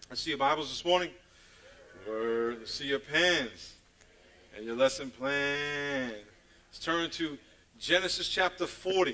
I see your Bibles this morning. Word. I see your pens and your lesson plan. Let's turn to Genesis chapter 40.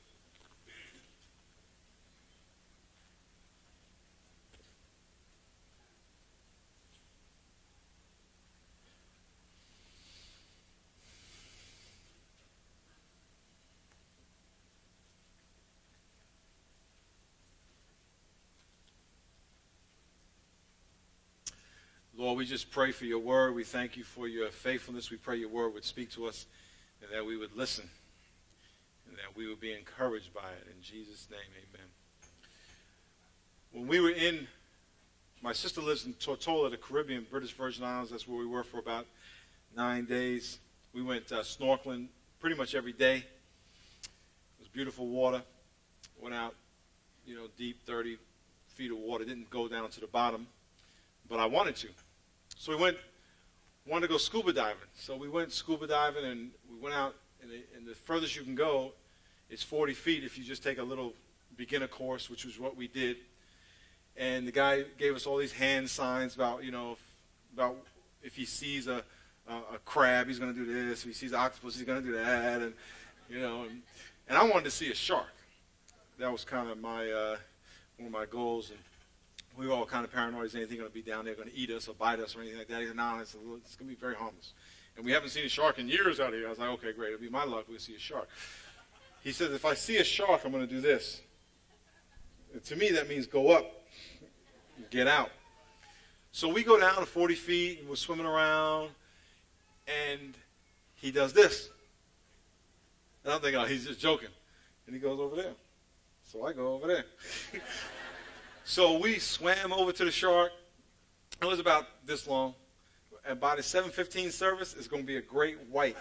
Lord, we just pray for your word. We thank you for your faithfulness. We pray your word would speak to us and that we would listen and that we would be encouraged by it. In Jesus' name, amen. When we were my sister lives in Tortola, the Caribbean, British Virgin Islands. That's where we were for about 9 days. We went snorkeling pretty much every day. It was beautiful water. Went out, deep, 30 feet of water. Didn't go down to the bottom, but I wanted to. So we wanted to go scuba diving. So we went scuba diving, and we went out, and the furthest you can go is 40 feet if you just take a little beginner course, which was what we did. And the guy gave us all these hand signs about if he sees a crab, he's going to do this. If he sees an octopus, he's going to do that. And, and I wanted to see a shark. That was kind of one of my goals. And we were all kind of paranoid. Is anything going to be down there going to eat us or bite us or anything like that? He said, no, it's going to be very harmless. And we haven't seen a shark in years out here. I was like, okay, great. It'll be my luck. We'll see a shark. He said, if I see a shark, I'm going to do this. And to me, that means go up, get out. So we go down to 40 feet, and we're swimming around, and he does this. And I'm thinking, oh, he's just joking. And he goes over there. So I go over there. So we swam over to the shark. It was about this long. And by the 7:15 service, it's going to be a great white.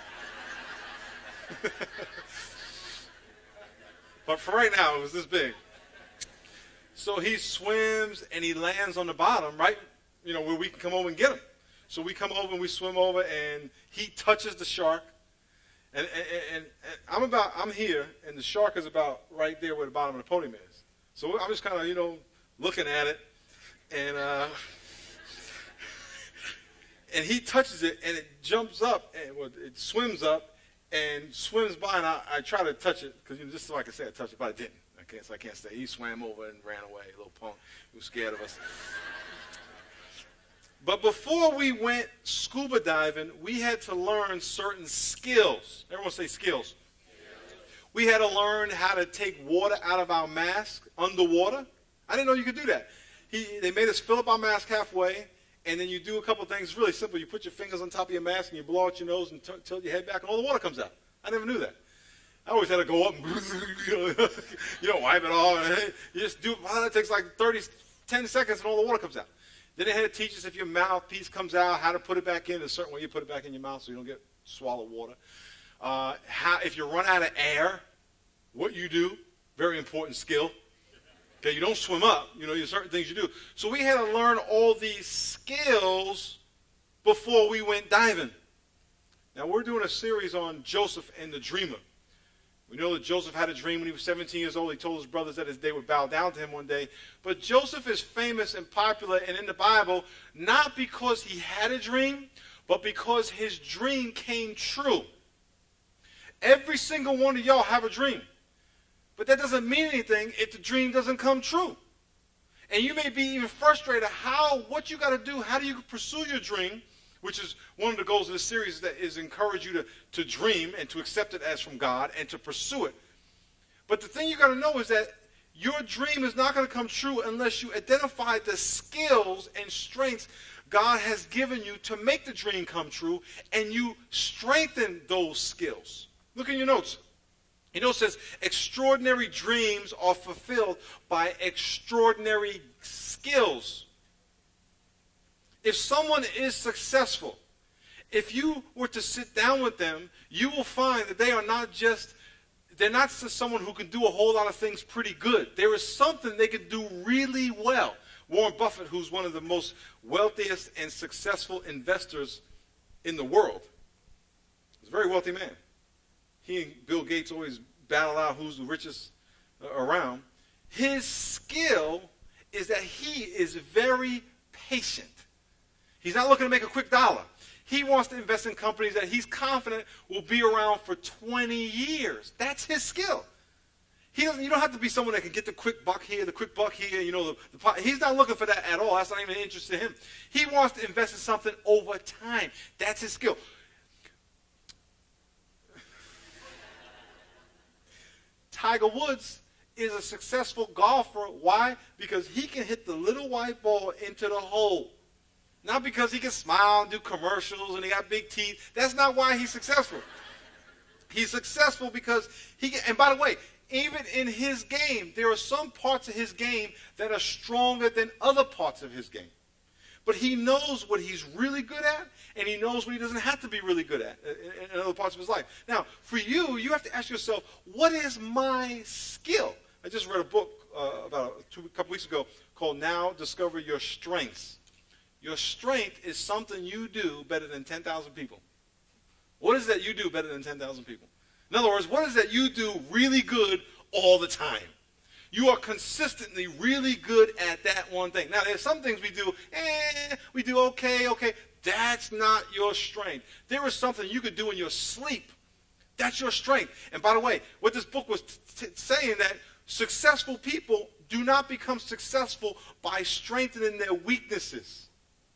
But for right now, it was this big. So he swims and he lands on the bottom, right? Where we can come over and get him. So we come over and we swim over, and he touches the shark. And I'm here, and the shark is about right there where the bottom of the podium is. So I'm just kind of, looking at it, and he touches it, and it jumps up, and it swims up, and swims by, and I try to touch it, because just so I could say I touched it, but I didn't. I can't stay. He swam over and ran away, a little punk. He was scared of us. But before we went scuba diving, we had to learn certain skills. Everyone say skills. We had to learn how to take water out of our mask underwater. I didn't know you could do that. They made us fill up our mask halfway, and then you do a couple things. It's really simple. You put your fingers on top of your mask, and you blow out your nose and tilt your head back, and all the water comes out. I never knew that. I always had to go up and wipe it off. And you just do it. Well, it takes like 10 seconds, and all the water comes out. Then they had to teach us if your mouthpiece comes out, how to put it back in. A certain way you put it back in your mouth so you don't get swallowed water. If you run out of air, what you do, very important skill. Okay, you don't swim up. There's certain things you do. So we had to learn all these skills before we went diving. Now we're doing a series on Joseph and the dreamer. We know that Joseph had a dream when he was 17 years old. He told his brothers that they would bow down to him one day. But Joseph is famous and popular and in the Bible not because he had a dream, but because his dream came true. Every single one of y'all have a dream. But that doesn't mean anything if the dream doesn't come true. And you may be even frustrated what you got to do, how do you pursue your dream, which is one of the goals of this series, that is encourage you to dream and to accept it as from God and to pursue it. But the thing you got to know is that your dream is not going to come true unless you identify the skills and strengths God has given you to make the dream come true, and you strengthen those skills. Look in your notes. It says, extraordinary dreams are fulfilled by extraordinary skills. If someone is successful, if you were to sit down with them, you will find that they're not just someone who can do a whole lot of things pretty good. There is something they can do really well. Warren Buffett, who's one of the most wealthiest and successful investors in the world, is a very wealthy man. He and Bill Gates always battle out who's the richest around. His skill is that he is very patient. He's not looking to make a quick dollar. He wants to invest in companies that he's confident will be around for 20 years. That's his skill. You don't have to be someone that can get the quick buck here, he's not looking for that at all. That's not even interest to him. He wants to invest in something over time. That's his skill. Tiger Woods is a successful golfer. Why? Because he can hit the little white ball into the hole. Not because he can smile and do commercials and he got big teeth. That's not why he's successful. He's successful because and by the way, even in his game, there are some parts of his game that are stronger than other parts of his game. But he knows what he's really good at, and he knows what he doesn't have to be really good at in other parts of his life. Now, for you have to ask yourself, what is my skill? I just read a book about a couple weeks ago called Now Discover Your Strengths. Your strength is something you do better than 10,000 people. What is that you do better than 10,000 people? In other words, what is that you do really good all the time? You are consistently really good at that one thing. Now, there's some things we do okay. That's not your strength. There is something you could do in your sleep. That's your strength. And by the way, what this book was saying that successful people do not become successful by strengthening their weaknesses.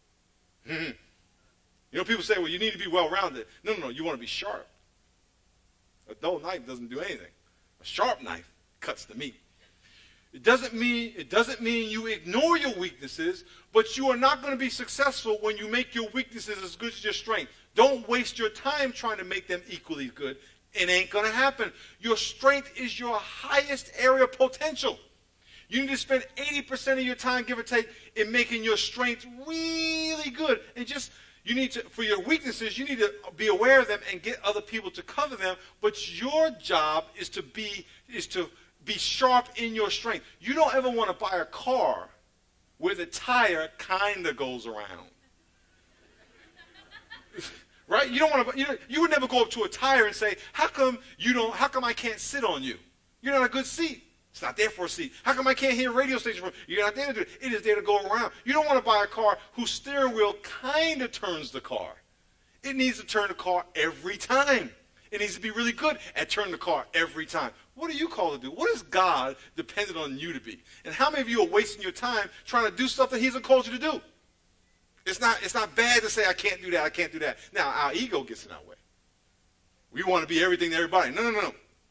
People say, well, you need to be well-rounded. No, you want to be sharp. A dull knife doesn't do anything. A sharp knife cuts the meat. It doesn't mean you ignore your weaknesses, but you are not going to be successful when you make your weaknesses as good as your strength. Don't waste your time trying to make them equally good. It ain't going to happen. Your strength is your highest area of potential. You need to spend 80% of your time, give or take, in making your strength really good. And for your weaknesses, you need to be aware of them and get other people to cover them. But your job is to be sharp in your strength. You don't ever want to buy a car where the tire kind of goes around. Right? You don't want to. You would never go up to a tire and say, "How come I can't sit on you? You're not a good seat. It's not there for a seat. How come I can't hear a radio station from you? You're not there to do it. It is there to go around." You don't want to buy a car whose steering wheel kind of turns the car. It needs to turn the car every time. It needs to be really good at turning the car every time. What are you called to do? What is God dependent on you to be? And how many of you are wasting your time trying to do stuff that he hasn't called you to do? It's not bad to say, I can't do that. Now, our ego gets in our way. We want to be everything to everybody. No.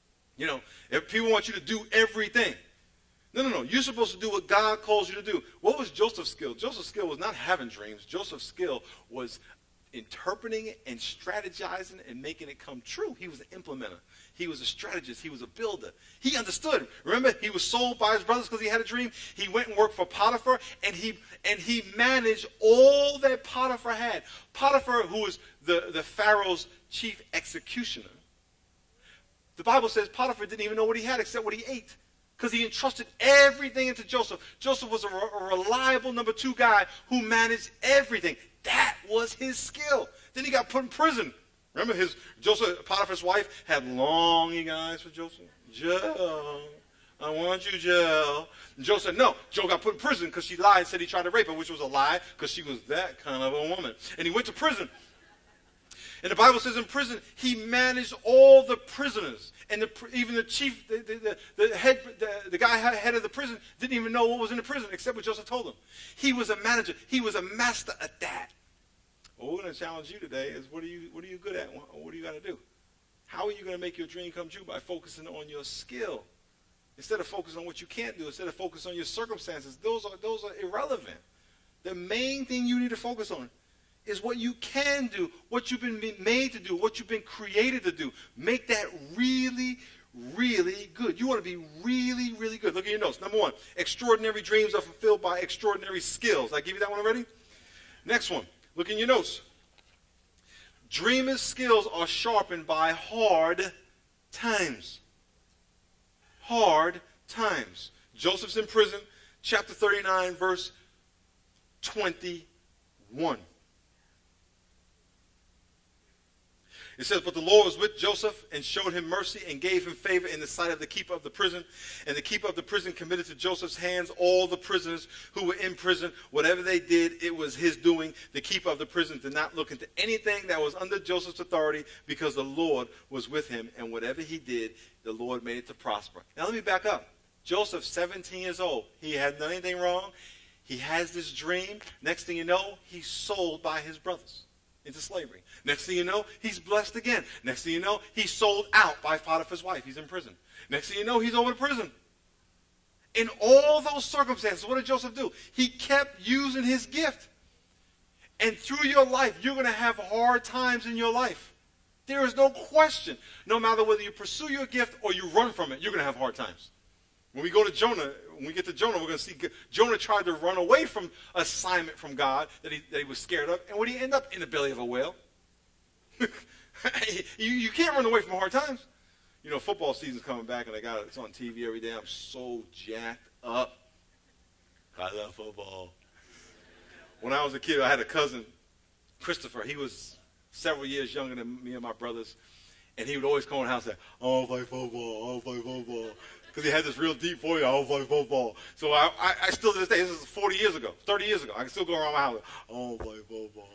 If people want you to do everything. No. You're supposed to do what God calls you to do. What was Joseph's skill? Joseph's skill was not having dreams. Joseph's skill was interpreting it and strategizing and making it come true. He was an implementer. He was a strategist. He was a builder. He understood. Remember, he was sold by his brothers because he had a dream. He went and worked for Potiphar, and he managed all that Potiphar had. Potiphar, who was the Pharaoh's chief executioner. The Bible says Potiphar didn't even know what he had except what he ate, because he entrusted everything into Joseph. Joseph was a reliable number 2 guy who managed everything. That was his skill. Then he got put in prison. Remember, Potiphar's wife had longing eyes for Joseph. Joe, I want you, Joe. And Joe said no. Joe got put in prison because she lied and said he tried to rape her, which was a lie because she was that kind of a woman. And he went to prison. And the Bible says in prison, he managed all the prisoners. And even the chief, the guy head of the prison didn't even know what was in the prison except what Joseph told him. He was a manager. He was a master at that. Well, we're going to challenge you today is what are you good at? What do you got to do? How are you going to make your dream come true? By focusing on your skill. Instead of focusing on what you can't do, instead of focusing on your circumstances, those are irrelevant. The main thing you need to focus on is what you can do, what you've been made to do, what you've been created to do. Make that really, really good. You want to be really, really good. Look at your notes. Number 1, extraordinary dreams are fulfilled by extraordinary skills. I give you that one already? Next one. Look in your notes. Dreamers' skills are sharpened by hard times. Hard times. Joseph's in prison, chapter 39, verse 21. It says, but the Lord was with Joseph and showed him mercy and gave him favor in the sight of the keeper of the prison. And the keeper of the prison committed to Joseph's hands all the prisoners who were in prison. Whatever they did, it was his doing. The keeper of the prison did not look into anything that was under Joseph's authority because the Lord was with him. And whatever he did, the Lord made it to prosper. Now let me back up. Joseph, 17 years old. He hadn't done anything wrong. He has this dream. Next thing you know, he's sold by his brothers into slavery. Next thing you know, he's blessed again. Next thing you know, he's sold out by Potiphar's wife. He's in prison. Next thing you know, he's over to prison. In all those circumstances, what did Joseph do? He kept using his gift. And through your life, you're going to have hard times in your life. There is no question. No matter whether you pursue your gift or you run from it, you're going to have hard times. When we go to Jonah, when we get to Jonah, we're going to see Jonah tried to run away from assignment from God that he was scared of. And what did he end up? In the belly of a whale. you can't run away from hard times. You know, football season's coming back, and it's on TV every day. I'm so jacked up. I love football. When I was a kid, I had a cousin, Christopher. He was several years younger than me and my brothers. And he would always come in the house and say, I don't play football, I don't play football. Because he had this real deep voice, I don't play football. So I still to this day, this is 40 years ago, 30 years ago, I can still go around my house, I don't play football.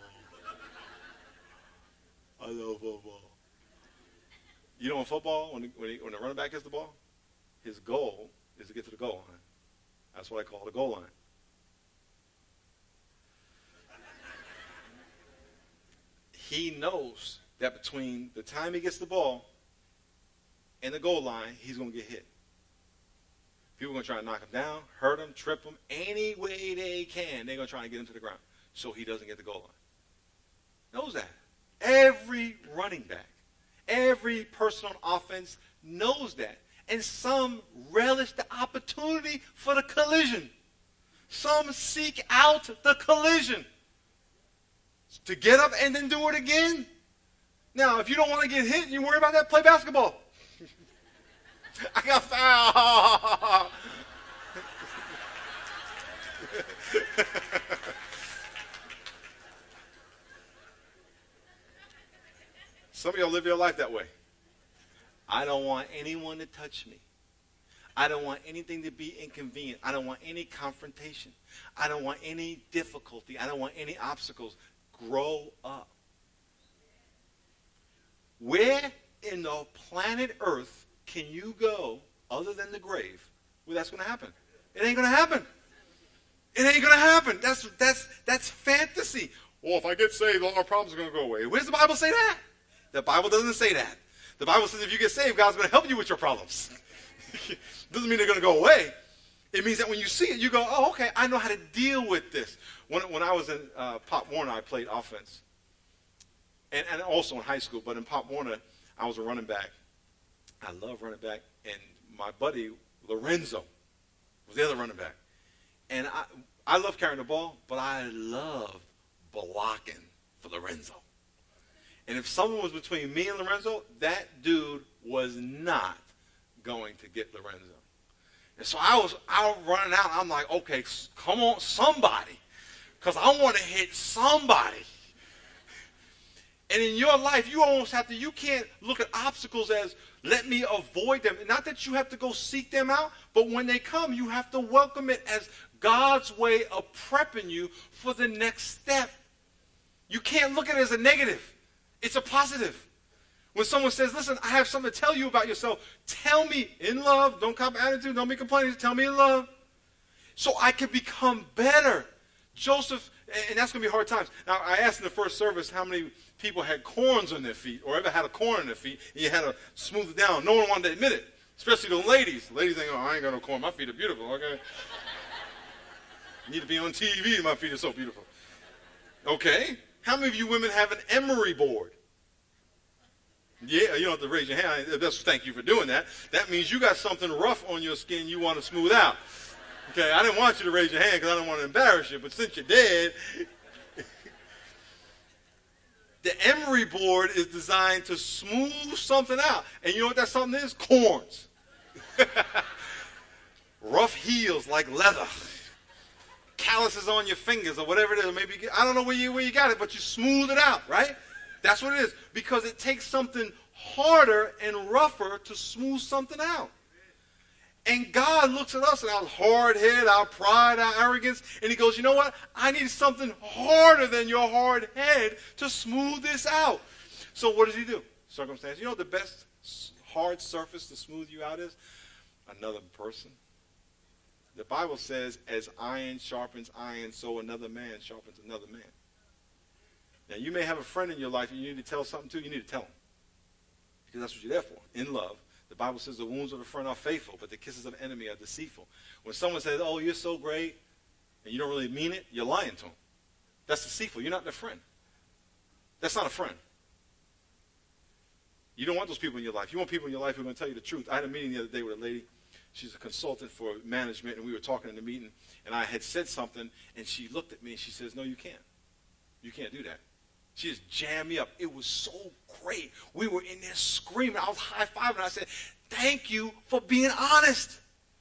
I love football. You know in football, when the running back gets the ball, his goal is to get to the goal line. That's what I call the goal line. He knows that between the time he gets the ball and the goal line, he's going to get hit. People are going to try to knock him down, hurt him, trip him, any way they can. They're going to try and get him to the ground so he doesn't get the goal line. Knows that. Every running back, every person on offense knows that. And some relish the opportunity for the collision. Some seek out the collision to get up and then do it again. Now, if you don't want to get hit and you worry about that, play basketball. I got fouled. Some of y'all live your life that way. I don't want anyone to touch me. I don't want anything to be inconvenient. I don't want any confrontation. I don't want any difficulty. I don't want any obstacles. Grow up. Where in the planet Earth can you go other than the grave where that's going to happen? It ain't going to happen. It ain't going to happen. That's fantasy. Well, if I get saved, all our problems are going to go away. Where does the Bible say that? The Bible doesn't say that. The Bible says if you get saved, God's going to help you with your problems. Doesn't mean they're going to go away. It means that when you see it, you go, oh, okay, I know how to deal with this. When I was in Pop Warner, I played offense. And also in high school, but in Pop Warner, I was a running back. I love running back. And my buddy, Lorenzo, was the other running back. And I love carrying the ball, but I love blocking for Lorenzo. And if someone was between me and Lorenzo, that dude was not going to get Lorenzo. And so I was out running out. I'm like, okay, come on, somebody. Because I want to hit somebody. And in your life, you almost have to, you can't look at obstacles as, let me avoid them. Not that you have to go seek them out, but when they come, you have to welcome it as God's way of prepping you for the next step. You can't look at it as a negative. It's a positive. When someone says, listen, I have something to tell you about yourself, tell me in love. Don't cop attitude. Don't be complaining. Tell me in love. So I can become better. Joseph, and that's going to be hard times. Now, I asked in the first service how many people had corns on their feet or ever had a corn on their feet, and you had to smooth it down. No one wanted to admit it, especially the ladies. The ladies think, oh, I ain't got no corn. My feet are beautiful, okay? You need to be on TV. My feet are so beautiful. Okay. How many of you women have an emery board? Yeah, you don't have to raise your hand. Thank you for doing that. That means you got something rough on your skin you want to smooth out. Okay, I didn't want you to raise your hand because I don't want to embarrass you, but since you're dead, the emery board is designed to smooth something out. And you know what that something is? Corns. Rough heels like leather. Calluses on your fingers or whatever it is. Maybe I don't know where you got it, but you smooth it out, right? That's what it is. Because it takes something harder and rougher to smooth something out. And God looks at us and our hard head, our pride, our arrogance, and he goes, you know what? I need something harder than your hard head to smooth this out. So what does he do? Circumstance. You know what the best hard surface to smooth you out is? Another person. The Bible says, as iron sharpens iron, so another man sharpens another man. Now, you may have a friend in your life and you need to tell something to, you need to tell him. Because that's what you're there for, in love. The Bible says the wounds of a friend are faithful, but the kisses of an enemy are deceitful. When someone says, oh, you're so great, and you don't really mean it, you're lying to them. That's deceitful. You're not their friend. That's not a friend. You don't want those people in your life. You want people in your life who are going to tell you the truth. I had a meeting the other day with a lady. She's a consultant for management, and we were talking in the meeting, and I had said something, and she looked at me, and she says, no, you can't. You can't do that. She just jammed me up. It was so great. We were in there screaming. I was high-fiving. I said, thank you for being honest.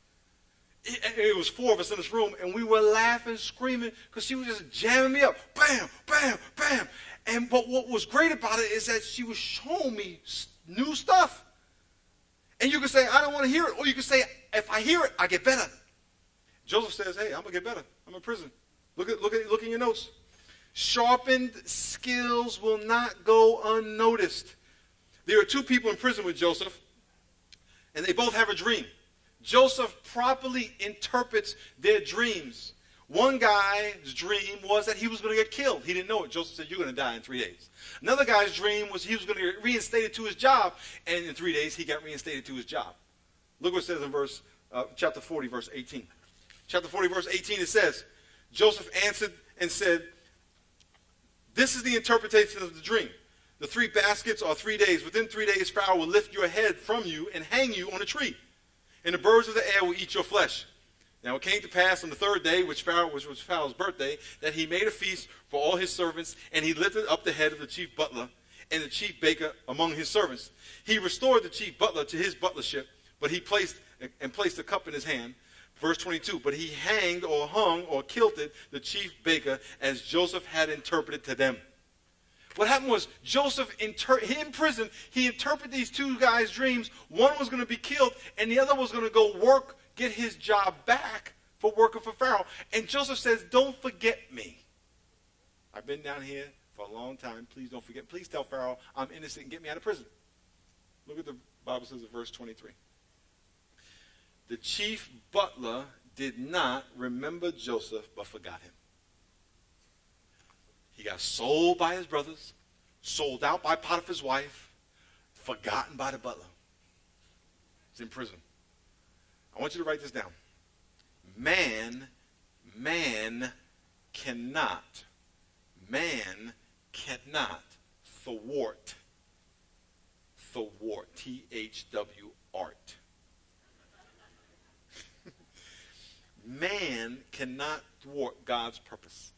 It was 4 of us in this room, and we were laughing, screaming, because she was just jamming me up. Bam, bam, bam. But what was great about it is that she was showing me new stuff. And you can say, I don't want to hear it. Or you can say, if I hear it, I get better. Joseph says, hey, I'm going to get better. I'm in prison. Look in your notes. Sharpened skills will not go unnoticed. There are 2 people in prison with Joseph, and they both have a dream. Joseph properly interprets their dreams. One guy's dream was that he was going to get killed. He didn't know it. Joseph said, you're going to die in 3 days. Another guy's dream was he was going to get reinstated to his job, and in 3 days he got reinstated to his job. Look what it says in chapter 40, verse 18. Chapter 40, verse 18, it says, Joseph answered and said, this is the interpretation of the dream. The 3 baskets are 3 days. Within 3 days, Pharaoh will lift your head from you and hang you on a tree. And the birds of the air will eat your flesh. Now it came to pass on the 3rd day, which was Pharaoh's birthday, that he made a feast for all his servants, and he lifted up the head of the chief butler and the chief baker among his servants. He restored the chief butler to his butlership, but he placed a cup in his hand. Verse 22, but he hanged or hung or kilted the chief baker as Joseph had interpreted to them. What happened was Joseph, in prison, he interpreted these 2 guys' dreams. One was going to be killed, and the other was going to go work, get his job back for working for Pharaoh. And Joseph says, don't forget me. I've been down here for a long time. Please don't forget. Please tell Pharaoh I'm innocent and get me out of prison. Look at the Bible says in verse 23. The chief butler did not remember Joseph, but forgot him. He got sold by his brothers, sold out by Potiphar's wife, forgotten by the butler. He's in prison. I want you to write this down. Man cannot thwart, T-H-W, art. Man cannot thwart God's purpose.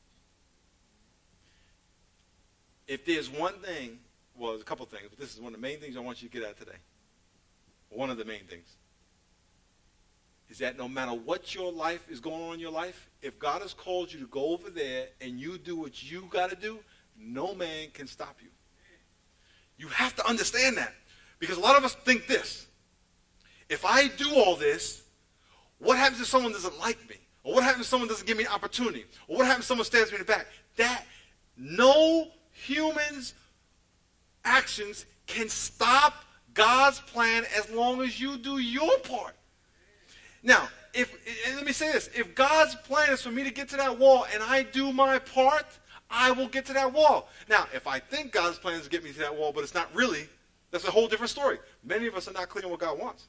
If there's one thing, well, there's a couple things, but this is one of the main things I want you to get at today. One of the main things is that no matter what your life is going on in your life, if God has called you to go over there and you do what you got to do, no man can stop you. You have to understand that. Because a lot of us think this. If I do all this, what happens if someone doesn't like me? Or what happens if someone doesn't give me an opportunity? Or what happens if someone stabs me in the back? That no human's actions can stop God's plan as long as you do your part. Now, and let me say this. If God's plan is for me to get to that wall and I do my part, I will get to that wall. Now, if I think God's plan is to get me to that wall, but it's not really, that's a whole different story. Many of us are not clear on what God wants.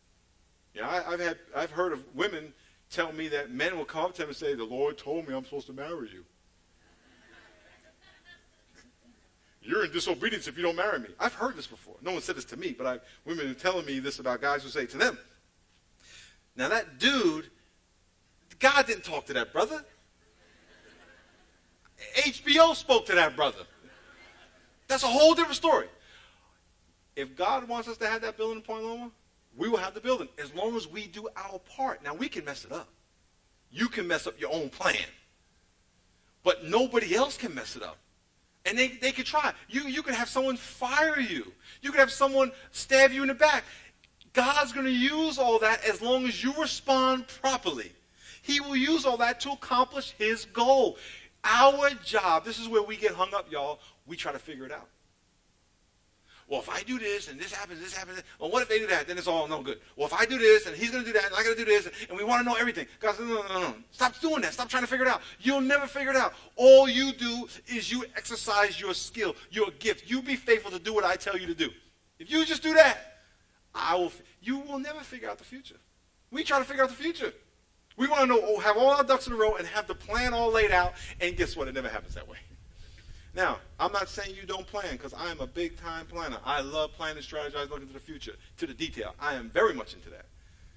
I've heard of women tell me that men will come up to them and say, the Lord told me I'm supposed to marry you. You're in disobedience if you don't marry me. I've heard this before. No one said this to me, but women are telling me this about guys who say to them. Now that dude, God didn't talk to that brother. HBO spoke to that brother. That's a whole different story. If God wants us to have that building in Point Loma, we will have the building as long as we do our part. Now, we can mess it up. You can mess up your own plan. But nobody else can mess it up. And they could try. You could have someone fire you. You could have someone stab you in the back. God's going to use all that as long as you respond properly. He will use all that to accomplish his goal. Our job, this is where we get hung up, y'all. We try to figure it out. Well, if I do this and this happens, well, what if they do that? Then it's all no good. Well, if I do this and he's going to do that and I got to do this and we want to know everything. God says, no. Stop doing that. Stop trying to figure it out. You'll never figure it out. All you do is you exercise your skill, your gift. You be faithful to do what I tell you to do. If you just do that, you will never figure out the future. We try to figure out the future. We want to know, have all our ducks in a row and have the plan all laid out, and guess what? It never happens that way. Now, I'm not saying you don't plan, because I am a big-time planner. I love planning, strategizing, looking to the future, to the detail. I am very much into that.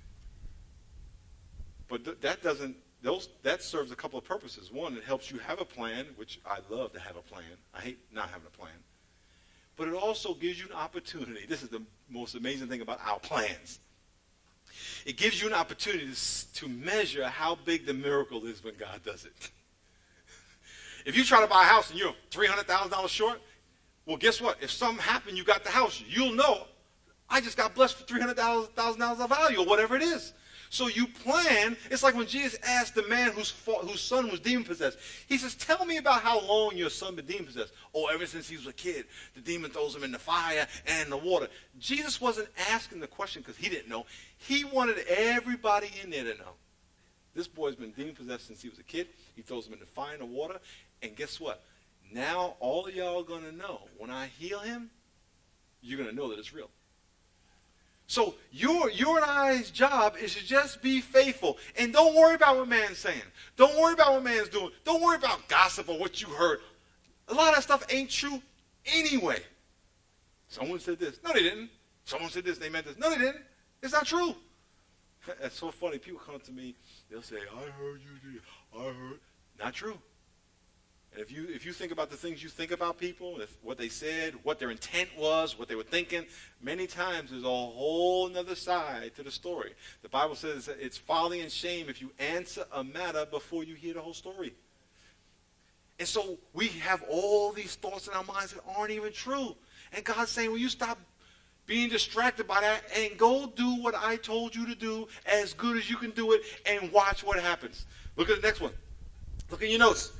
But that serves a couple of purposes. One, it helps you have a plan, which I love to have a plan. I hate not having a plan. But it also gives you an opportunity. This is the most amazing thing about our plans. It gives you an opportunity to measure how big the miracle is when God does it. If you try to buy a house and you're $300,000 short, well, guess what? If something happened, you got the house, you'll know, I just got blessed for $300,000 of value or whatever it is. So you plan. It's like when Jesus asked the man whose son was demon-possessed. He says, tell me about how long your son been demon-possessed. Oh, ever since he was a kid, the demon throws him in the fire and the water. Jesus wasn't asking the question because he didn't know. He wanted everybody in there to know. This boy's been demon-possessed since he was a kid. He throws him in the fire and the water. And guess what? Now all of y'all are going to know. When I heal him, you're going to know that it's real. So your and I's job is to just be faithful. And don't worry about what man's saying. Don't worry about what man's doing. Don't worry about gossip or what you heard. A lot of that stuff ain't true anyway. Someone said this. No, they didn't. Someone said this. They meant this. No, they didn't. It's not true. That's so funny. People come to me. They'll say, I heard you did. I heard. Not true. And if you think about the things you think about people, what they said, what their intent was, what they were thinking, many times there's a whole other side to the story. The Bible says it's folly and shame if you answer a matter before you hear the whole story. And so we have all these thoughts in our minds that aren't even true. And God's saying, will you stop being distracted by that and go do what I told you to do as good as you can do it and watch what happens. Look at the next one. Look at your notes.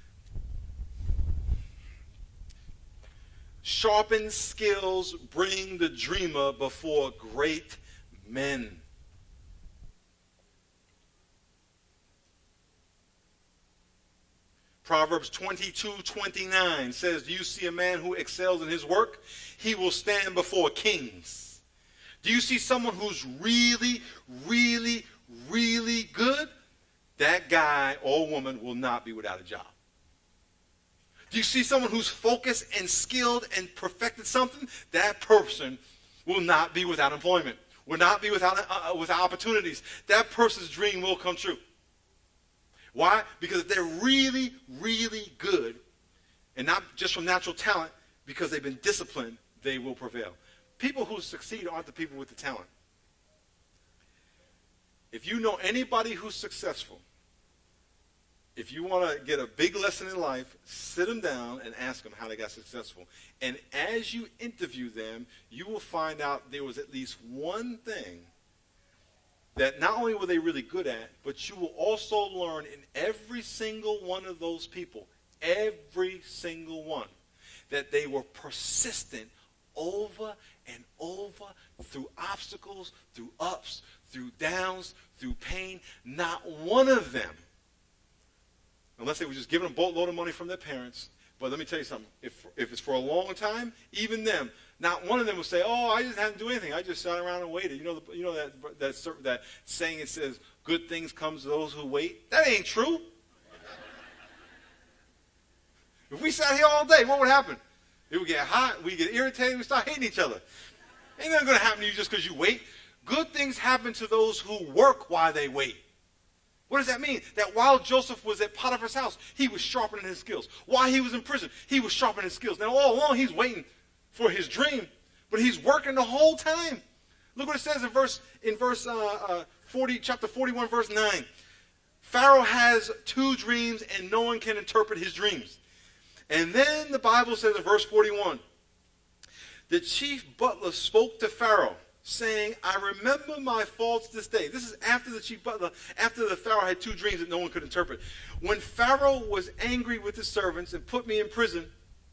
Sharpened skills bring the dreamer before great men. Proverbs 22:29 says, do you see a man who excels in his work? He will stand before kings. Do you see someone who's really, really, really good? That guy or woman will not be without a job. Do you see someone who's focused and skilled and perfected something? That person will not be without employment, will not be without opportunities. That person's dream will come true. Why? Because they're really, really good, and not just from natural talent, because they've been disciplined, they will prevail. People who succeed aren't the people with the talent. If you know anybody who's successful, if you want to get a big lesson in life, sit them down and ask them how they got successful. And as you interview them, you will find out there was at least one thing that not only were they really good at, but you will also learn in every single one of those people, every single one, that they were persistent over and over through obstacles, through ups, through downs, through pain. Not one of them, unless they were just given a boatload of money from their parents. But let me tell you something. If it's for a long time, even them, not one of them will say, oh, I just hadn't do anything. I just sat around and waited. You know that saying, it says, good things come to those who wait? That ain't true. If we sat here all day, what would happen? It would get hot, we'd get irritated, we'd start hating each other. Ain't nothing going to happen to you just because you wait. Good things happen to those who work while they wait. What does that mean? That while Joseph was at Potiphar's house, he was sharpening his skills. While he was in prison, he was sharpening his skills. Now, all along, he's waiting for his dream, but he's working the whole time. Look what it says in chapter 41, verse 9. Pharaoh has two dreams, and no one can interpret his dreams. And then the Bible says in verse 41, the chief butler spoke to Pharaoh, saying, I remember my faults this day. This is after the chief butler, after the Pharaoh had two dreams that no one could interpret. When Pharaoh was angry with his servants and put me in prison,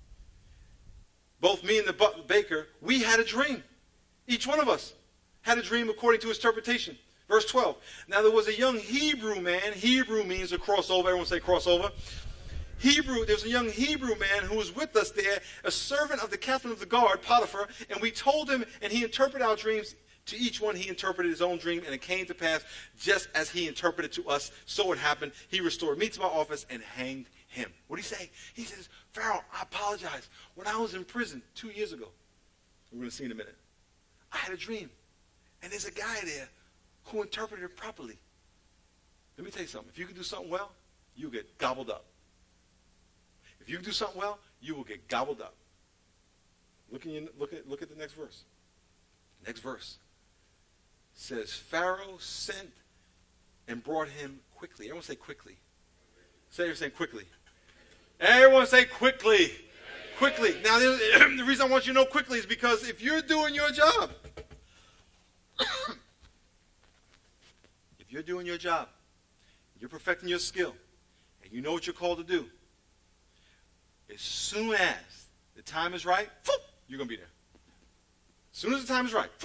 both me and the baker, we had a dream. Each one of us had a dream according to his interpretation. Verse 12. Now there was a young Hebrew man. Hebrew means a crossover. Everyone say crossover. There's a young Hebrew man who was with us there, a servant of the captain of the guard, Potiphar, and we told him, and he interpreted our dreams. To each one he interpreted his own dream, and it came to pass just as he interpreted to us, so it happened. He restored me to my office and hanged him. What did he say? He says, Pharaoh, I apologize. When I was in prison 2 years ago, we're going to see in a minute, I had a dream, and there's a guy there who interpreted it properly. Let me tell you something. If you can do something well, you'll get gobbled up. If you do something well, you will get gobbled up. Look at the next verse. Next verse says, Pharaoh sent and brought him quickly. Everyone say quickly. Say quickly. Everyone say quickly. Quickly. Now, the reason I want you to know quickly is because if you're doing your job, if you're doing your job, you're perfecting your skill, and you know what you're called to do, as soon as the time is right, you're going to be there. As soon as the time is right,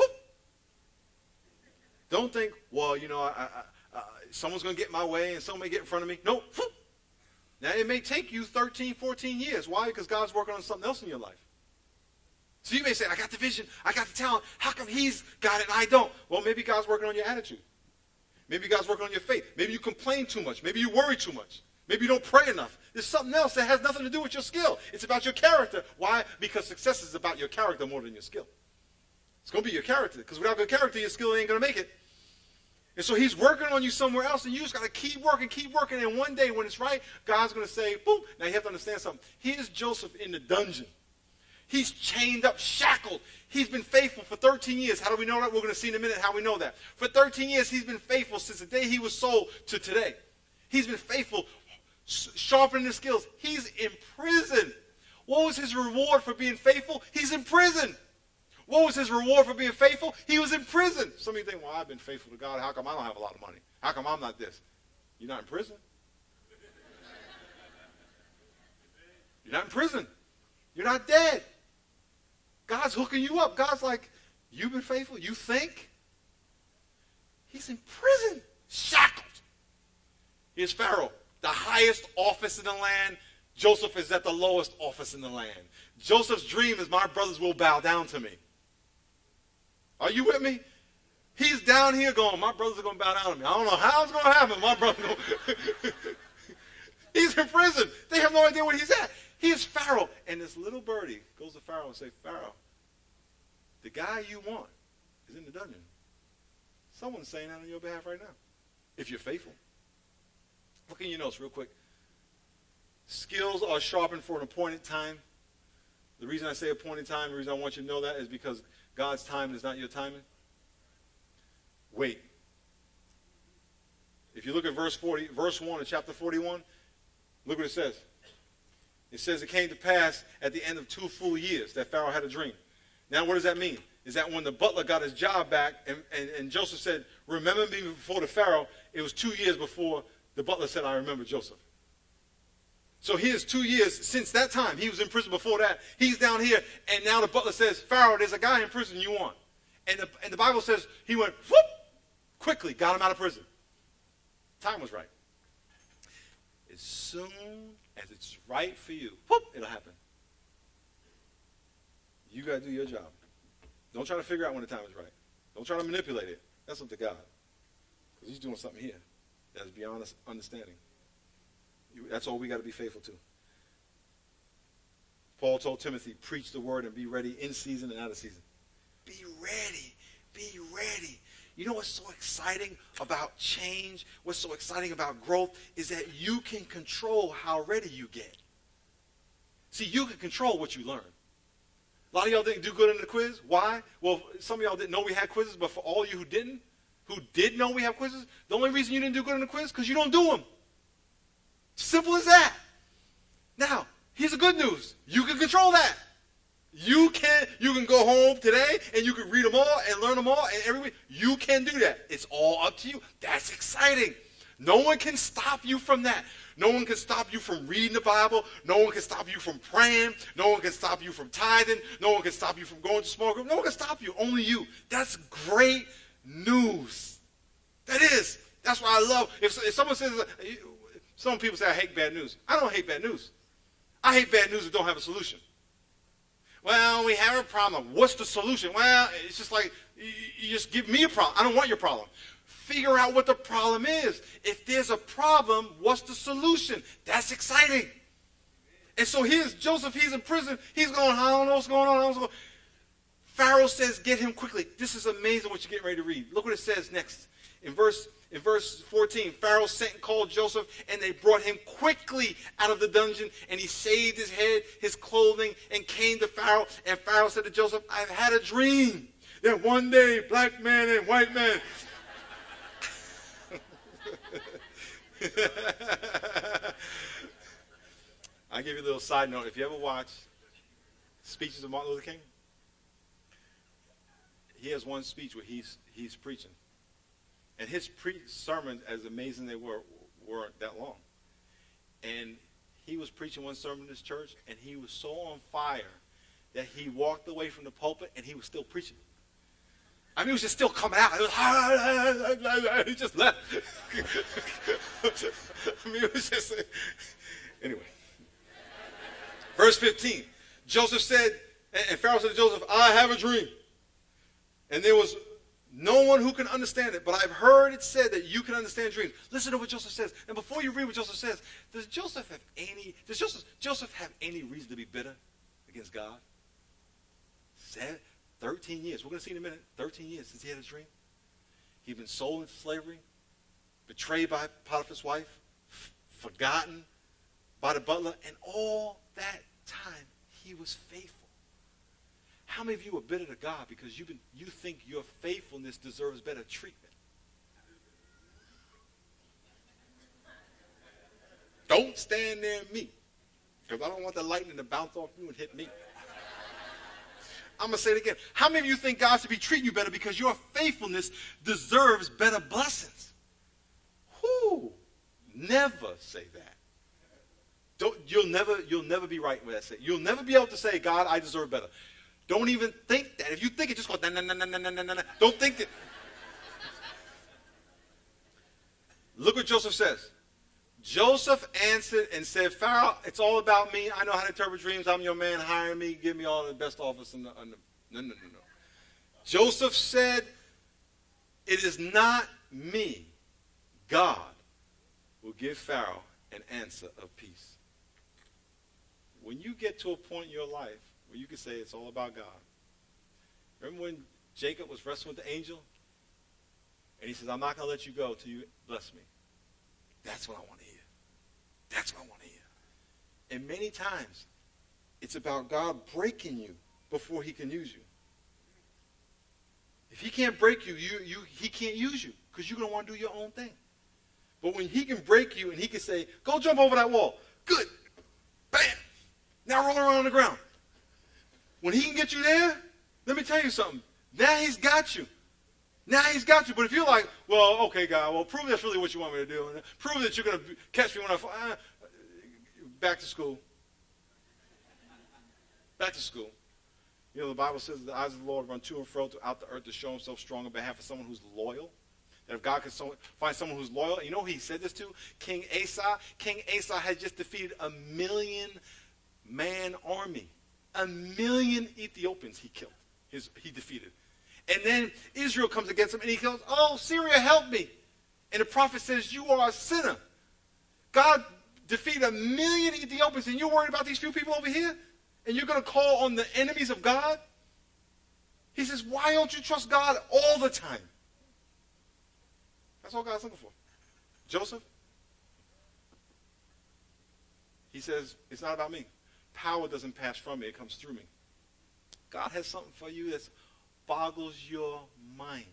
don't think, well, someone's going to get in my way and someone may get in front of me. No. Now, it may take you 13, 14 years. Why? Because God's working on something else in your life. So you may say, I got the vision, I got the talent. How come he's got it and I don't? Well, maybe God's working on your attitude. Maybe God's working on your faith. Maybe you complain too much. Maybe you worry too much. Maybe you don't pray enough. There's something else that has nothing to do with your skill. It's about your character. Why? Because success is about your character more than your skill. It's going to be your character. Because without good character, your skill ain't going to make it. And so he's working on you somewhere else, and you just got to keep working. And one day when it's right, God's going to say, boom. Now you have to understand something. Here's Joseph in the dungeon. He's chained up, shackled. He's been faithful for 13 years. How do we know that? We're going to see in a minute how we know that. For 13 years, he's been faithful since the day he was sold to today. He's been faithful, sharpening his skills. He's in prison. What was his reward for being faithful? He's in prison. What was his reward for being faithful? He was in prison. Some of you think, well, I've been faithful to God. How come I don't have a lot of money? How come I'm not this? You're not in prison. You're not in prison. You're not dead. God's hooking you up. God's like, you've been faithful? You think? He's in prison, shackled. Here's Pharaoh, the highest office in the land. Joseph is at the lowest office in the land. Joseph's dream is my brothers will bow down to me. Are you with me? He's down here going, my brothers are going to bow down to me. I don't know how it's going to happen. My brother, he's in prison. They have no idea where he's at. He is Pharaoh. And this little birdie goes to Pharaoh and says, Pharaoh, the guy you want is in the dungeon. Someone's saying that on your behalf right now, if you're faithful. Look in your notes real quick. Skills are sharpened for an appointed time. The reason I say appointed time, the reason I want you to know that is because God's timing is not your timing. Wait. If you look at verse 1 of chapter 41, look what it says. It says it came to pass at the end of 2 full years that Pharaoh had a dream. Now what does that mean? Is that when the butler got his job back and Joseph said, remember me before the Pharaoh, it was 2 years before the butler said, I remember Joseph. So here's 2 years since that time. He was in prison before that. He's down here, and now the butler says, Pharaoh, there's a guy in prison you want. And the Bible says he went, whoop, quickly, got him out of prison. Time was right. As soon as it's right for you, whoop, it'll happen. You got to do your job. Don't try to figure out when the time is right. Don't try to manipulate it. That's up to God. Because he's doing something here that's beyond understanding. That's all we got to be faithful to. Paul told Timothy, preach the word and be ready in season and out of season. Be ready. Be ready. You know what's so exciting about change? What's so exciting about growth is that you can control how ready you get. See, you can control what you learn. A lot of y'all didn't do good in the quiz. Why? Well, some of y'all didn't know we had quizzes, but for all you who did know we have quizzes, the only reason you didn't do good in the quiz is because you don't do them. Simple as that. Now, here's a good good news. You can control that. You can go home today and you can read them all and learn them all, and every week you can do that. It's all up to you. That's exciting. No one can stop you from that. No one can stop you from reading the Bible. No one can stop you from praying. No one can stop you from tithing. No one can stop you from going to small group. No one can stop you. Only you. That's great news. That is. That's why I love. If someone says, some people say I hate bad news. I don't hate bad news. I hate bad news that don't have a solution. Well, we have a problem. What's the solution? Well, it's just like, you just give me a problem. I don't want your problem. Figure out what the problem is. If there's a problem, what's the solution? That's exciting. And so here's Joseph. He's in prison. He's going, I don't know what's going on. Pharaoh says, get him quickly. This is amazing what you're getting ready to read. Look what it says next. In verse 14, Pharaoh sent and called Joseph, and they brought him quickly out of the dungeon, and he shaved his head, his clothing, and came to Pharaoh. And Pharaoh said to Joseph, I've had a dream that one day black man and white man... I'll give you a little side note. If you ever watch speeches of Martin Luther King, he has one speech where he's preaching. And his sermons, as amazing they weren't that long. And he was preaching one sermon in this church, and he was so on fire that he walked away from the pulpit, and he was still preaching. I mean, it was just still coming out. He just left. I mean, it was just... Anyway. Verse 15. Joseph said, and Pharaoh said to Joseph, I have a dream. And there was no one who can understand it, but I've heard it said that you can understand dreams. Listen to what Joseph says. And before you read what Joseph says, does Joseph have any reason to be bitter against God? 13 years. We're going to see in a minute. 13 years since he had his dream. He'd been sold into slavery, betrayed by Potiphar's wife, forgotten by the butler, and all that time he was faithful. How many of you are bitter to God because you think your faithfulness deserves better treatment? Don't stand near me, because I don't want the lightning to bounce off you and hit me. I'm going to say it again. How many of you think God should be treating you better because your faithfulness deserves better blessings? Whoo! Never say that. You'll never be right with that. You'll never be able to say, God, I deserve better. Don't even think that. If you think it, just go, nah, nah, nah, nah, nah, nah, nah. Don't think it. Look what Joseph says. Joseph answered and said, Pharaoh, it's all about me. I know how to interpret dreams. I'm your man. Hire me. Give me all the best office. No. Joseph said, it is not me. God will give Pharaoh an answer of peace. When you get to a point in your life where you can say it's all about God. Remember when Jacob was wrestling with the angel? And he says, I'm not going to let you go till you bless me. That's what I want to hear. That's what I want to hear. And many times, it's about God breaking you before he can use you. If he can't break you, he can't use you because you're going to want to do your own thing. But when he can break you and he can say, go jump over that wall. Good. Bam. Now roll around on the ground. When he can get you there, let me tell you something. Now he's got you. Now he's got you. But if you're like, well, okay, God, well, prove that's really what you want me to do. Prove that you're going to catch me when I fall. Back to school. Back to school. You know, the Bible says the eyes of the Lord run to and fro throughout the earth to show himself strong on behalf of someone who's loyal. That if God can find someone who's loyal, you know who he said this to? King Asa. King Asa had just defeated 1,000,000-man army. 1,000,000 Ethiopians he killed. He defeated. And then Israel comes against him and he goes, oh, Syria, help me. And the prophet says, you are a sinner. God defeated 1,000,000 Ethiopians and you're worried about these few people over here? And you're going to call on the enemies of God? He says, why don't you trust God all the time? That's all God's looking for. Joseph, he says, it's not about me. Power doesn't pass from me, it comes through me. God has something for you that boggles your mind.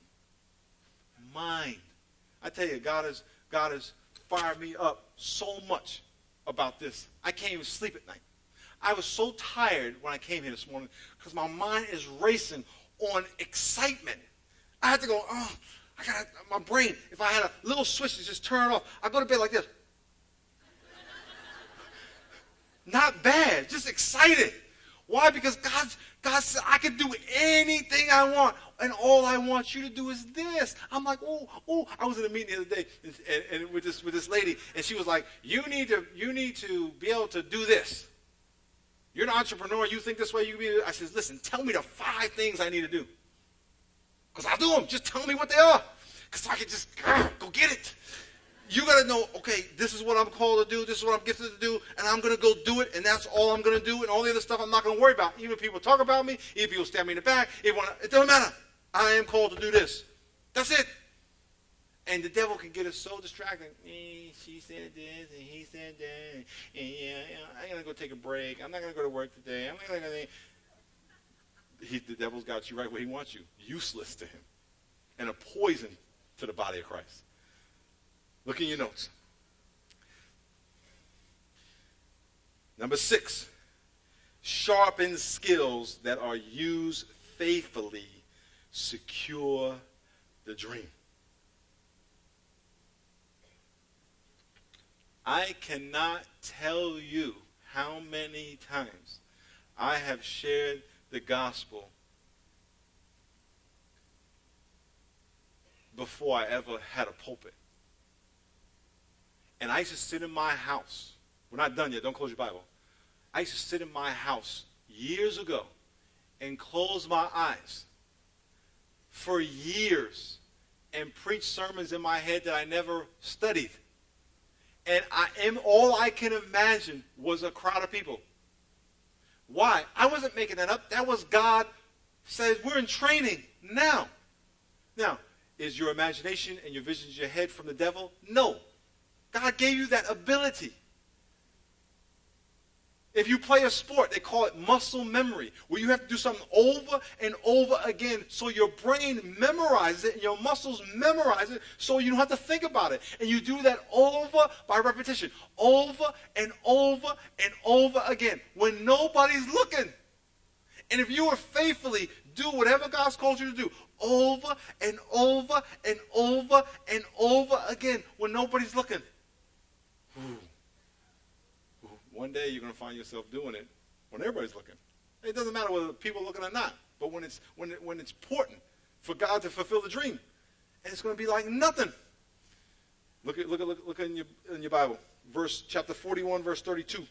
I tell you, God has fired me up so much about this. I can't even sleep at night. I was so tired when I came here this morning because my mind is racing on excitement. I had to go, oh, I got my brain. If I had a little switch to just turn it off, I go to bed like this. Not bad, just excited. Why? Because God said I can do anything I want, and all I want you to do is this. I'm like, oh. I was in a meeting the other day and with this lady, and she was like, you need to be able to do this. You're an entrepreneur. You think this way. I said, listen, tell me the 5 things I need to do. Because I'll do them. Just tell me what they are. Because I can just go get it. You got to know, okay, this is what I'm called to do. This is what I'm gifted to do. And I'm going to go do it. And that's all I'm going to do. And all the other stuff I'm not going to worry about. Even if people talk about me. Even if people stab me in the back. It doesn't matter. I am called to do this. That's it. And the devil can get us so distracted. She said this and he said that. And yeah, I'm going to go take a break. I'm not going to go to work today. I'm not going to. The devil's got you right where he wants you. Useless to him. And a poison to the body of Christ. Look in your notes. Number 6. Sharpen skills that are used faithfully. Secure the dream. I cannot tell you how many times I have shared the gospel before I ever had a pulpit. And I used to sit in my house. We're not done yet. Don't close your Bible. I used to sit in my house years ago and close my eyes for years and preach sermons in my head that I never studied. And all I can imagine was a crowd of people. Why? I wasn't making that up. That was God says we're in training now. Now, is your imagination and your visions in your head from the devil? No. God gave you that ability. If you play a sport, they call it muscle memory, where you have to do something over and over again so your brain memorizes it and your muscles memorize it so you don't have to think about it. And you do that over by repetition, over and over and over again when nobody's looking. And if you will faithfully do whatever God's called you to do over and over and over and over again when nobody's looking, one day you're going to find yourself doing it when everybody's looking. It doesn't matter whether people are looking or not, but when it's important for God to fulfill the dream, and it's going to be like nothing. Look in your Bible, chapter 41, verse 32.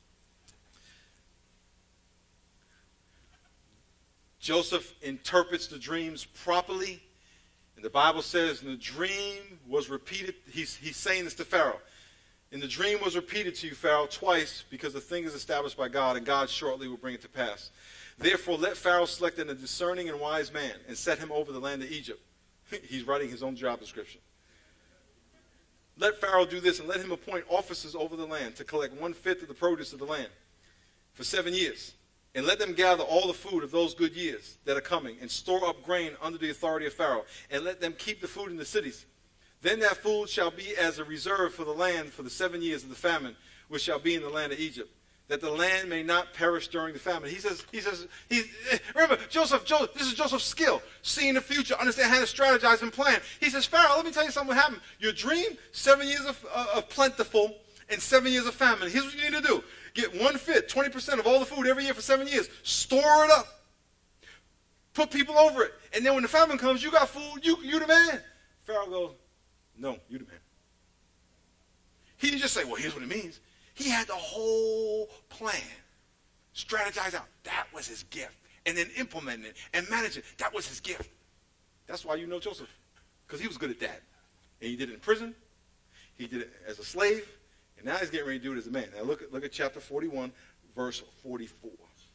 Joseph interprets the dreams properly, and the Bible says, and the dream was repeated. He's saying this to Pharaoh. And the dream was repeated to you, Pharaoh, twice, because the thing is established by God, and God shortly will bring it to pass. Therefore, let Pharaoh select a discerning and wise man, and set him over the land of Egypt. He's writing his own job description. Let Pharaoh do this, and let him appoint officers over the land to collect 1/5 of the produce of the land for 7 years. And let them gather all the food of those good years that are coming, and store up grain under the authority of Pharaoh, and let them keep the food in the cities. Then that food shall be as a reserve for the land for the 7 years of the famine, which shall be in the land of Egypt, that the land may not perish during the famine. Remember, Joseph, this is Joseph's skill, seeing the future, understand how to strategize and plan. He says, Pharaoh, let me tell you something what happened. Your dream, 7 years of plentiful and 7 years of famine. Here's what you need to do. Get 1/5, 20% of all the food every year for 7 years. Store it up. Put people over it. And then when the famine comes, you got food, you the man. Pharaoh goes, no, you the man. He didn't just say, well, here's what it means. He had the whole plan strategized out. That was his gift. And then implementing it and managing it. That was his gift. That's why you know Joseph. Because he was good at that. And he did it in prison. He did it as a slave. And now he's getting ready to do it as a man. Now look at chapter 41, verse 44.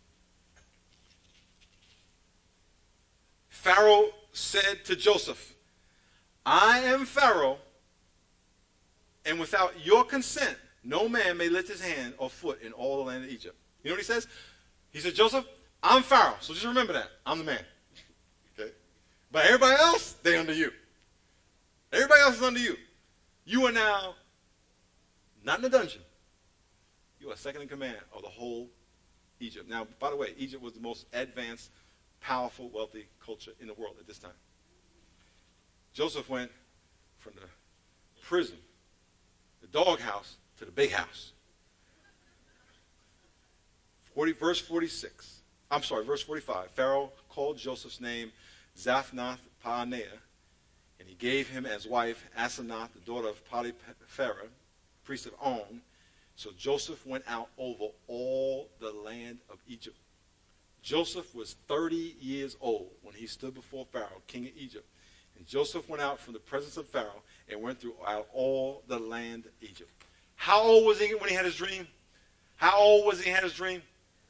Pharaoh said to Joseph, I am Pharaoh, and without your consent, no man may lift his hand or foot in all the land of Egypt. You know what he says? He said, Joseph, I'm Pharaoh, so just remember that. I'm the man. Okay? But everybody else, they're under you. Everybody else is under you. You are now not in the dungeon. You are second in command of the whole Egypt. Now, by the way, Egypt was the most advanced, powerful, wealthy culture in the world at this time. Joseph went from the prison, the doghouse, to the big house. Verse 45. Pharaoh called Joseph's name Zaphnath-Paaneah, and he gave him as wife Asenath, the daughter of Potiphera, priest of On. So Joseph went out over all the land of Egypt. Joseph was 30 years old when he stood before Pharaoh, king of Egypt. And Joseph went out from the presence of Pharaoh and went throughout all the land of Egypt. How old was he when he had his dream? How old was he when he had his dream?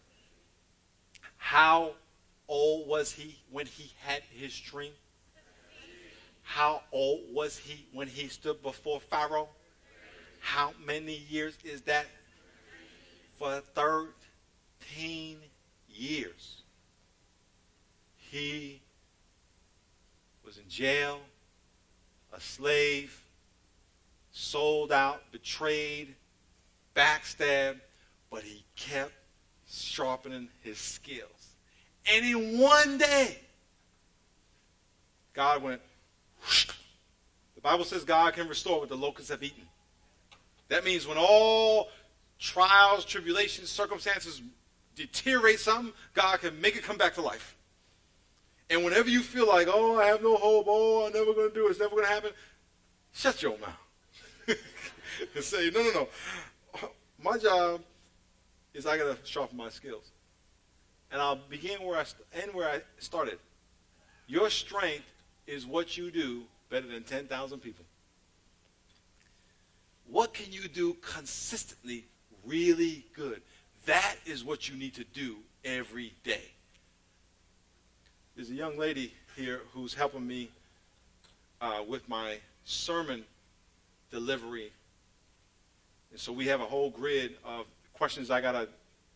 How old was he when he had his dream? How old was he when he stood before Pharaoh? How many years is that? For 13 years. He was in jail, a slave, sold out, betrayed, backstabbed, but he kept sharpening his skills. And in one day, God went, whoosh. The Bible says God can restore what the locusts have eaten. That means when all trials, tribulations, circumstances deteriorate something, God can make it come back to life. And whenever you feel like, oh, I have no hope, oh, I'm never going to do it, it's never going to happen, shut your mouth. And say, no. My job is I got to sharpen my skills. And I'll begin where I end where I started. Your strength is what you do better than 10,000 people. What can you do consistently really good? That is what you need to do every day. There's a young lady here who's helping me with my sermon delivery. And so we have a whole grid of questions I got to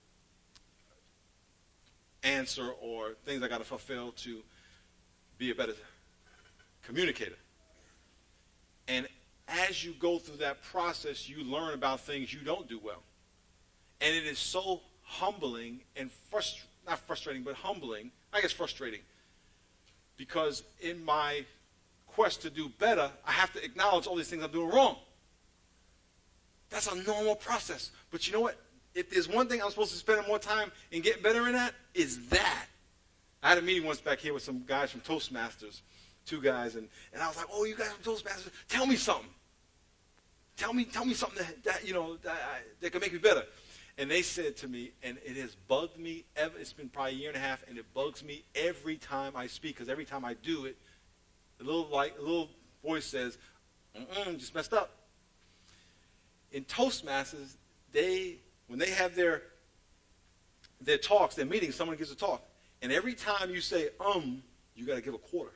answer or things I got to fulfill to be a better communicator. And as you go through that process, you learn about things you don't do well. And it is so humbling and not frustrating, but humbling. I guess frustrating. Because in my quest to do better, I have to acknowledge all these things I'm doing wrong. That's a normal process. But you know what? If there's one thing I'm supposed to spend more time in getting better in that, is that. I had a meeting once back here with some guys from Toastmasters, two guys, and I was like, oh, you guys from Toastmasters, tell me something. Tell me something that can make me better. And they said to me, and it has bugged me ever. It's been probably a year and a half, and it bugs me every time I speak, because every time I do it, a little voice says, just messed up. In Toastmasters, when they have their talks, their meetings, someone gives a talk, and every time you say you got to give a quarter.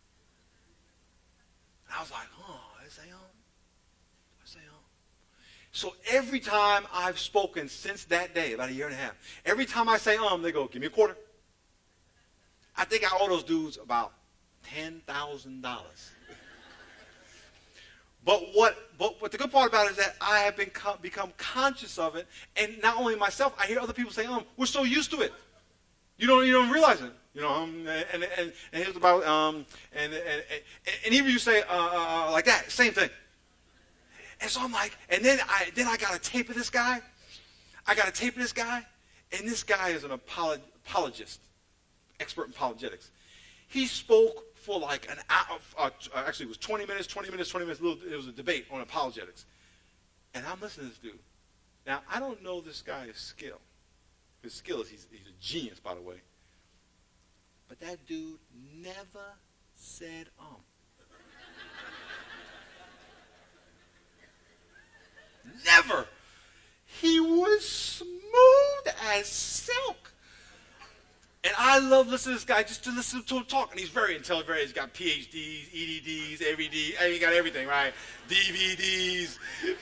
And I was like, I say So every time I've spoken since that day, about a year and a half, every time I say they go, give me a quarter. I think I owe those dudes about $10,000. But the good part about it is that I have become conscious of it, and not only myself, I hear other people say, we're so used to it. You don't realize it. And here's the Bible, and even you say like that, same thing. And so I'm like, and then I got a tape of this guy. And this guy is an apologist, expert in apologetics. He spoke for like an hour, actually it was 20 minutes. It was a debate on apologetics. And I'm listening to this dude. Now, I don't know this guy's skill. His skill is he's a genius, by the way. But that dude never said Never. He was smooth as silk. And I love listening to this guy just to listen to him talk. And he's very intelligent. He's got PhDs, EDDs, AVD. He got everything, right? DVDs.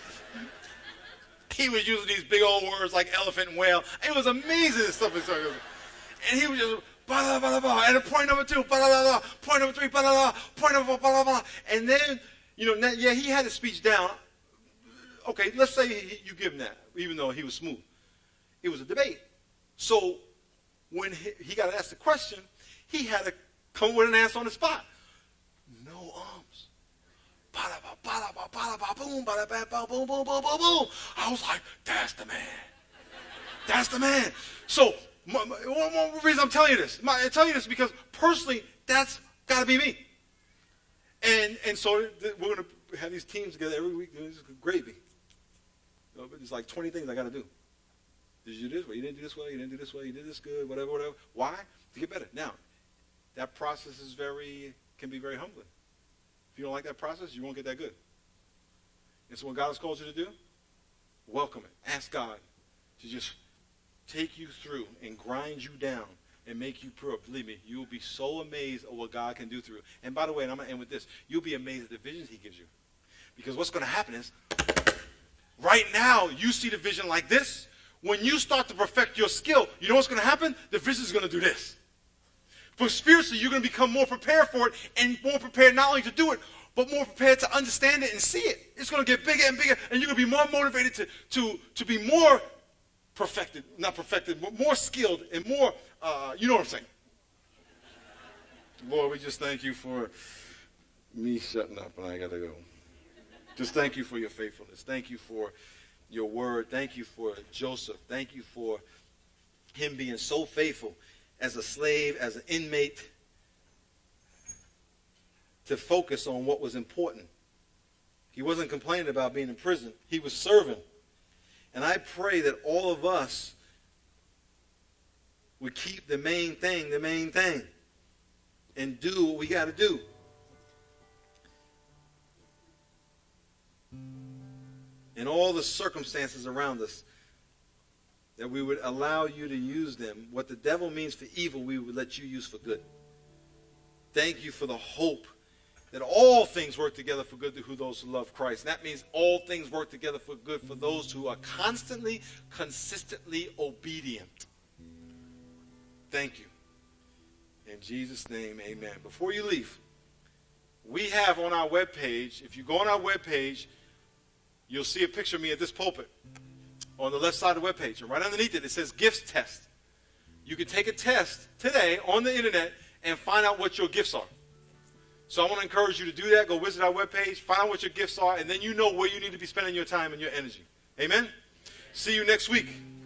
He was using these big old words like elephant and whale. It was amazing the stuff he started. And he was just blah, blah, blah, blah. And point number 2, blah, blah, blah. Point number 3, blah, blah, blah. Point number 4, blah, blah, blah. And then, he had his speech down. Okay, let's say you give him that, even though he was smooth. It was a debate. So when he got asked the question, he had to come with an answer on the spot. No arms. Boom, boom, boom, boom, boom, boom. I was like, that's the man. That's the man. So one reason I'm telling you this. I tell you this because personally, that's got to be me. And so we're going to have these teams together every week. It's gravy. But there's like 20 things I got to do. Did you do this? Well, you didn't do this well. You didn't do this well. You did this good. Whatever, whatever. Why? To get better. Now, that process can be very humbling. If you don't like that process, you won't get that good. And so what God has called you to do, welcome it. Ask God to just take you through and grind you down and make you pure. Believe me, you will be so amazed at what God can do through you. And by the way, and I'm going to end with this, you'll be amazed at the visions he gives you. Because what's going to happen is, right now, you see the vision like this. When you start to perfect your skill, you know what's going to happen? The vision is going to do this. But spiritually, you're going to become more prepared for it, and more prepared not only to do it, but more prepared to understand it and see it. It's going to get bigger and bigger, and you're going to be more motivated to be more perfected, not perfected, but more skilled and more, you know what I'm saying. Lord, we just thank you for me shutting up, and I got to go. Just thank you for your faithfulness. Thank you for your word. Thank you for Joseph. Thank you for him being so faithful as a slave, as an inmate, to focus on what was important. He wasn't complaining about being in prison. He was serving. And I pray that all of us would keep the main thing, and do what we got to do. In all the circumstances around us, that we would allow you to use them. What the devil means for evil, we would let you use for good. Thank you for the hope that all things work together for good to those who love Christ. And that means all things work together for good for those who are constantly, consistently obedient. Thank you. In Jesus' name, amen. Before you leave, we have on our webpage, if you go on our webpage, you'll see a picture of me at this pulpit on the left side of the webpage. And right underneath it, it says Gifts Test. You can take a test today on the internet and find out what your gifts are. So I want to encourage you to do that. Go visit our webpage, find out what your gifts are, and then you know where you need to be spending your time and your energy. Amen? See you next week.